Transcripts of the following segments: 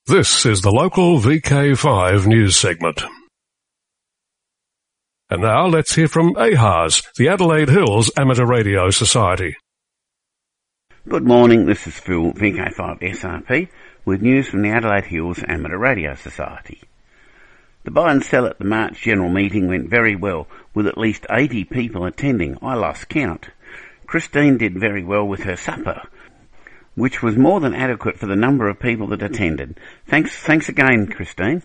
This is the local VK5 news segment. And now let's hear from AHAS, the Adelaide Hills Amateur Radio Society. Good morning, this is Phil, VK5 SRP, with news from the Adelaide Hills Amateur Radio Society. The buy and sell at the March General Meeting went very well, with at least 80 people attending. I lost count. Christine did very well with her supper, which was more than adequate for the number of people that attended. Thanks again, Christine.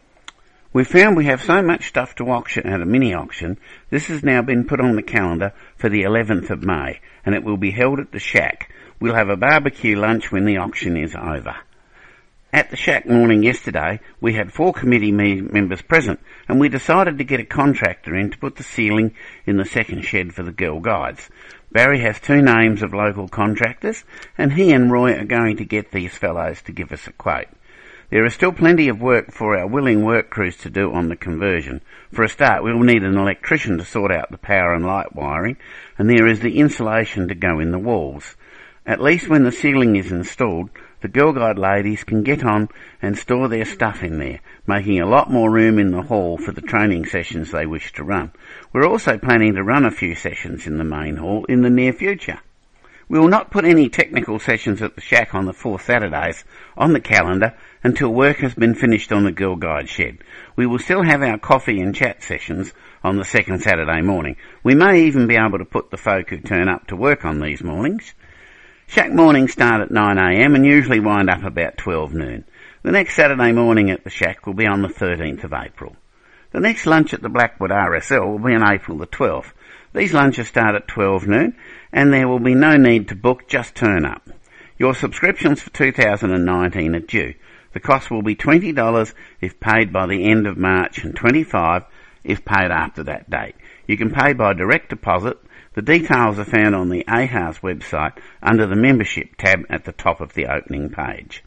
We found we have so much stuff to auction at a mini auction. This has now been put on the calendar for the 11th of May, and it will be held at the Shack. We'll have a barbecue lunch when the auction is over. At the Shack morning yesterday, we had 4 committee members present, and we decided to get a contractor in to put the ceiling in the second shed for the Girl Guides. Barry has 2 names of local contractors, and he and Roy are going to get these fellows to give us a quote. There is still plenty of work for our willing work crews to do on the conversion. For a start, we will need an electrician to sort out the power and light wiring, and there is the insulation to go in the walls. At least when the ceiling is installed, the Girl Guide ladies can get on and store their stuff in there, making a lot more room in the hall for the training sessions they wish to run. We're also planning to run a few sessions in the main hall in the near future. We will not put any technical sessions at the Shack on the 4 Saturdays on the calendar until work has been finished on the Girl Guide shed. We will still have our coffee and chat sessions on the 2nd Saturday morning. We may even be able to put the folk who turn up to work on these mornings. Shack mornings start at 9 a.m. and usually wind up about 12 noon. The next Saturday morning at the Shack will be on the 13th of April. The next lunch at the Blackwood RSL will be on April the 12th. These lunches start at 12 noon and there will be no need to book, just turn up. Your subscriptions for 2019 are due. The cost will be $20 if paid by the end of March and $25 if paid after that date. You can pay by direct deposit. The details are found on the AHAS website under the Membership tab at the top of the opening page.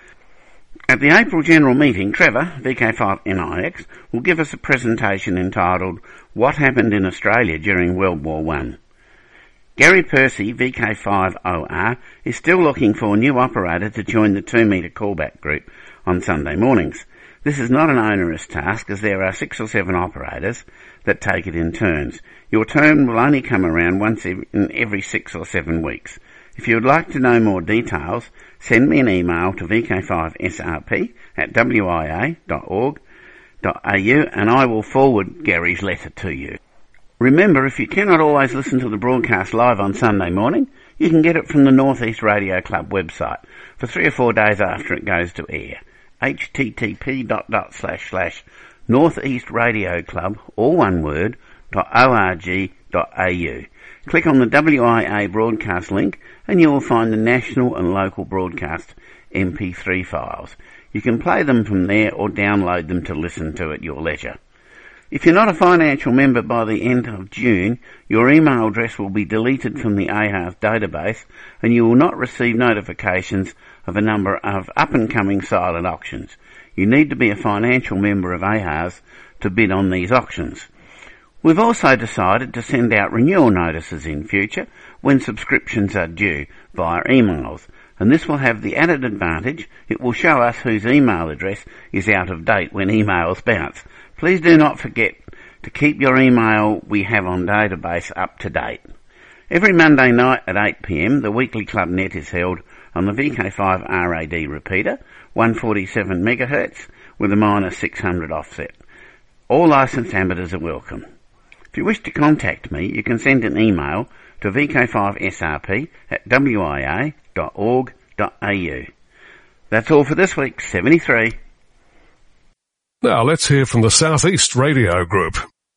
At the April General Meeting, Trevor, VK5NIX, will give us a presentation entitled What Happened in Australia During World War I. Gary Percy, VK5OR, is still looking for a new operator to join the 2-metre callback group on Sunday mornings. This is not an onerous task, as there are 6 or 7 operators that take it in turns. Your turn will only come around once in every 6 or 7 weeks. If you would like to know more details, send me an email to vk5srp@wia.org.au and I will forward Gary's letter to you. Remember, if you cannot always listen to the broadcast live on Sunday morning, you can get it from the North East Radio Club website for 3 or 4 days after it goes to air. http://northeastradioclub, all one word, .org.au. Click on the WIA broadcast link and you will find the national and local broadcast MP3 files. You can play them from there or download them to listen to at your leisure. If you're not a financial member by the end of June, your email address will be deleted from the AHAS database and you will not receive notifications of a number of up-and-coming silent auctions. You need to be a financial member of AHAS to bid on these auctions. We've also decided to send out renewal notices in future when subscriptions are due via emails, and this will have the added advantage it will show us whose email address is out of date when emails bounce. Please do not forget to keep your email we have on database up to date. Every Monday night at 8 p.m, the weekly Club Net is held on the VK5 RAD repeater, 147 MHz, with a minus 600 offset. All licensed amateurs are welcome. If you wish to contact me, you can send an email to vk5srp@wia.org.au. That's all for this week, 73. Now let's hear from the South East Radio Group.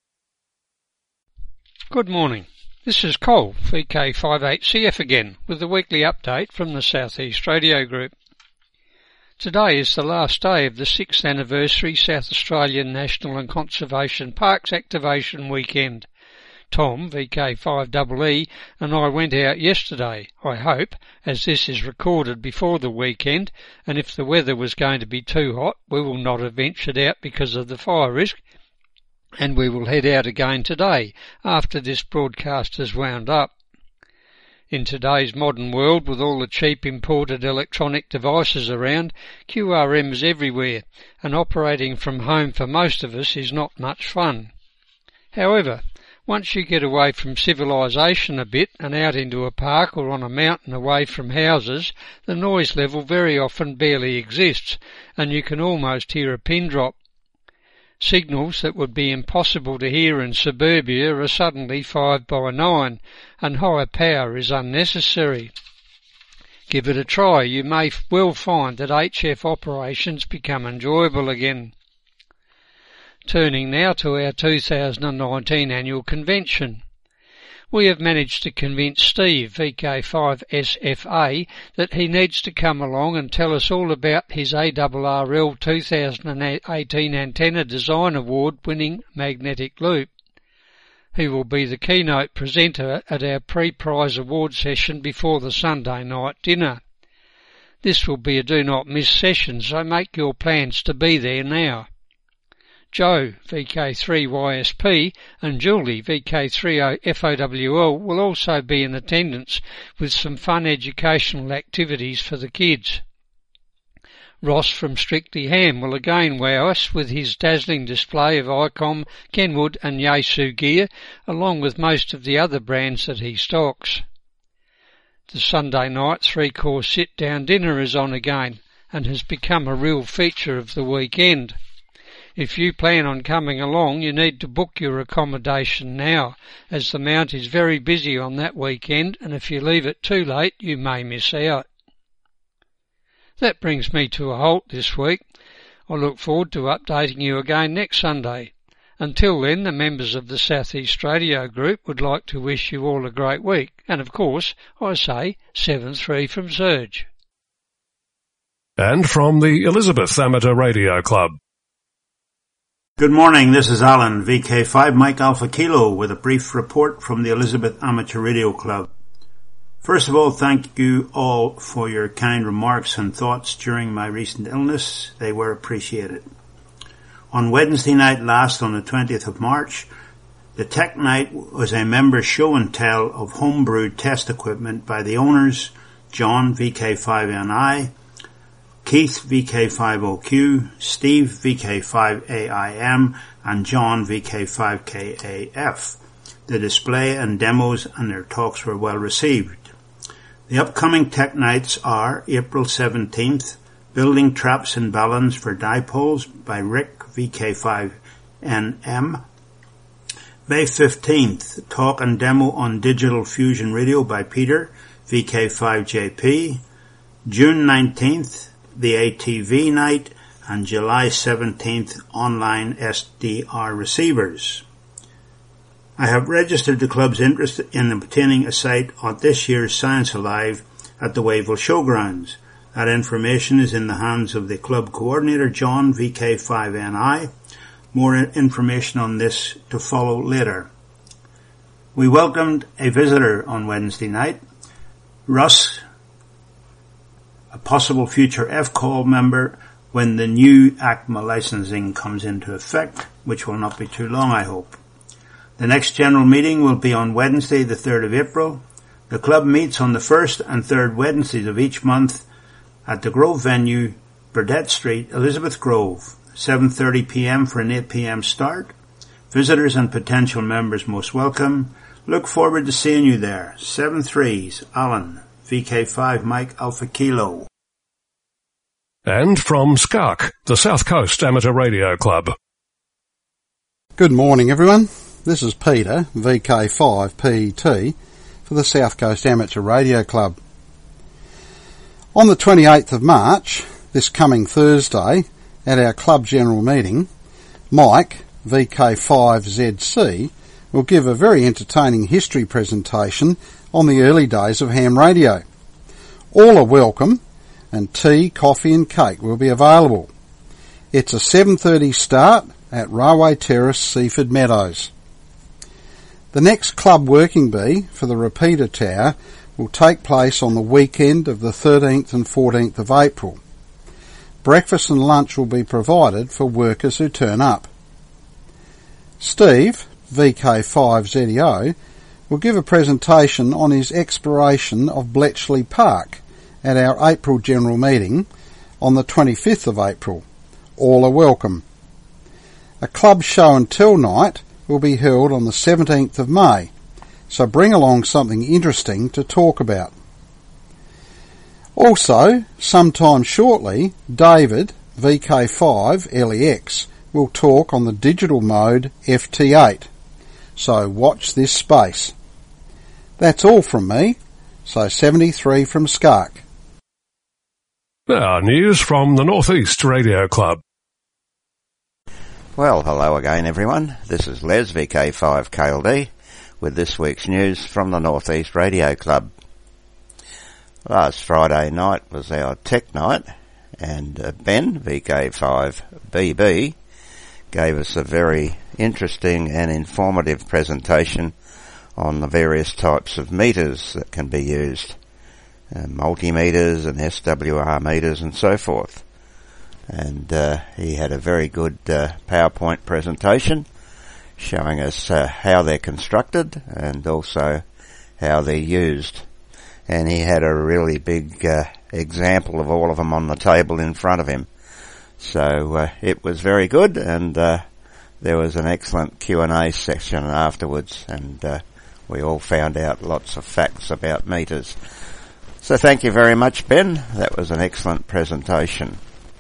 Good morning. This is Cole, VK58CF again, with the weekly update from the South East Radio Group. Today is the last day of the 6th anniversary South Australian National and Conservation Parks Activation Weekend. Tom, VK5EE, and I went out yesterday, I hope, as this is recorded before the weekend, and if the weather was going to be too hot, we will not have ventured out because of the fire risk, and we will head out again today, after this broadcast has wound up. In today's modern world, with all the cheap imported electronic devices around, QRM's everywhere, and operating from home for most of us is not much fun. However, once you get away from civilization a bit and out into a park or on a mountain away from houses, the noise level very often barely exists, and you can almost hear a pin drop. Signals that would be impossible to hear in suburbia are suddenly 5 by 9, and higher power is unnecessary. Give it a try. You may well find that HF operations become enjoyable again. Turning now to our 2019 annual convention. We have managed to convince Steve, VK5SFA, that he needs to come along and tell us all about his ARRL 2018 Antenna Design Award winning magnetic loop. He will be the keynote presenter at our pre-prize award session before the Sunday night dinner. This will be a do-not-miss session, so make your plans to be there now. Joe, VK3YSP, and Julie, VK3FOWL, will also be in attendance with some fun educational activities for the kids. Ross from Strictly Ham will again wow us with his dazzling display of ICOM, Kenwood and Yaesu gear, along with most of the other brands that he stocks. The Sunday night 3-course sit-down dinner is on again and has become a real feature of the weekend. If you plan on coming along, you need to book your accommodation now, as the Mount is very busy on that weekend, and if you leave it too late, you may miss out. That brings me to a halt this week. I look forward to updating you again next Sunday. Until then, the members of the South East Radio Group would like to wish you all a great week, and of course, I say 7-3 from Serge. And from the Elizabeth Amateur Radio Club. Good morning, this is Alan, VK5 Mike Alpha Kilo, with a brief report from the Elizabeth Amateur Radio Club. First of all, thank you all for your kind remarks and thoughts during my recent illness. They were appreciated. On Wednesday night last, on the 20th of March, the Tech Night was a member show and tell of homebrewed test equipment by the owners, John, VK5NI, Keith, VK5OQ, Steve, VK5AIM, and John, VK5KAF. The display and demos and their talks were well received. The upcoming Tech Nights are April 17th, Building Traps and Balance for Dipoles by Rick, VK5NM. May 15th, Talk and Demo on Digital Fusion Radio by Peter, VK5JP. June 19th, the ATV Night, and July 17th, online SDR receivers. I have registered the club's interest in obtaining a site on this year's Science Alive at the Wavell Showgrounds. That information is in the hands of the club coordinator, John, VK5NI. More information on this to follow later. We welcomed a visitor on Wednesday night, Russ, a possible future FCall member when the new ACMA licensing comes into effect, which will not be too long, I hope. The next general meeting will be on Wednesday, the 3rd of April. The club meets on the 1st and 3rd Wednesdays of each month at the Grove venue, Burdett Street, Elizabeth Grove, 7:30 p.m. for an 8 p.m. start. Visitors and potential members most welcome. Look forward to seeing you there. 7-3s, Alan, VK5 Mike Alpha Kilo. And from SCARC, the South Coast Amateur Radio Club. Good morning, everyone. This is Peter, VK5PET, for the South Coast Amateur Radio Club. On the 28th of March, this coming Thursday, at our club general meeting, Mike, VK5ZC, will give a very entertaining history presentation on the early days of ham radio. All are welcome, and tea, coffee and cake will be available. It's a 7:30 start at Railway Terrace, Seaford Meadows. The next club working bee for the repeater tower will take place on the weekend of the 13th and 14th of April. Breakfast and lunch will be provided for workers who turn up. Steve, VK5ZEO, will give a presentation on his exploration of Bletchley Park at our April General Meeting on the 25th of April. All are welcome. A club show and tell night will be held on the 17th of May, so bring along something interesting to talk about. Also, sometime shortly, David, VK5 LEX, will talk on the digital mode FT8, so watch this space. That's all from me, so 73 from Skark. Now, news from the North East Radio Club. Well, hello again everyone. This is Les, VK5 KLD, with this week's news from the North East Radio Club. Last Friday night was our tech night, and Ben, VK5BB, gave us a very interesting and informative presentation on the various types of meters that can be used. Multimeters and SWR meters and so forth. And he had a very good PowerPoint presentation showing us how they're constructed and also how they're used. And he had a really big example of all of them on the table in front of him. So it was very good, and there was an excellent Q&A section afterwards, and we all found out lots of facts about meters. So thank you very much, Ben. That was an excellent presentation.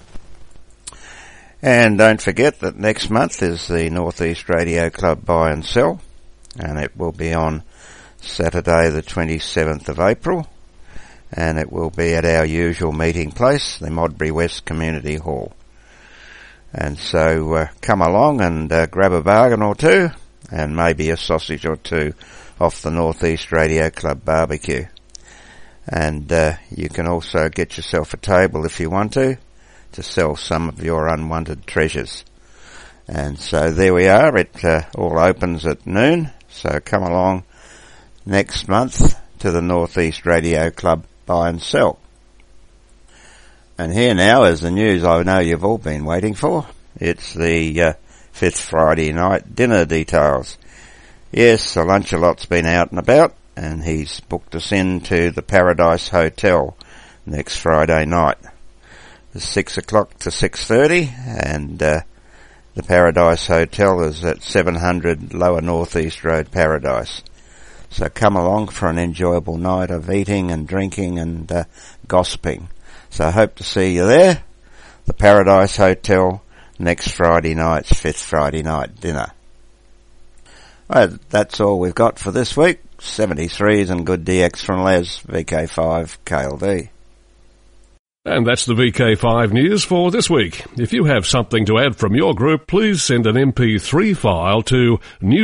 And don't forget that next month is the North East Radio Club Buy and Sell, and it will be on Saturday the 27th of April, and it will be at our usual meeting place, the Modbury West Community Hall. And so come along and grab a bargain or two, and maybe a sausage or two off the North East Radio Club barbecue. And you can also get yourself a table if you want to sell some of your unwanted treasures. And so there we are. It all opens at noon, so come along next month to the North East Radio Club Buy and Sell. And here now is the news I know you've all been waiting for. It's the 5th Friday night dinner details. Yes, the Lunchalot's been out and about, and he's booked us into the Paradise Hotel next Friday night. It's 6 o'clock to 6:30, and the Paradise Hotel is at 700 Lower North East Road, Paradise. So come along for an enjoyable night of eating and drinking and gossiping. So I hope to see you there. The Paradise Hotel next Friday night's 5th Friday night dinner. Well, that's all we've got for this week. 73s and good DX from Les, VK5 KLD. And that's the VK5 news for this week. If you have something to add from your group, please send an MP3 file to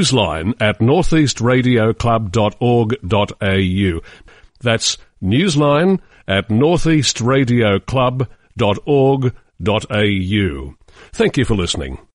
newsline@northeastradioclub.org.au. That's newsline@northeastradioclub.org.au. Thank you for listening.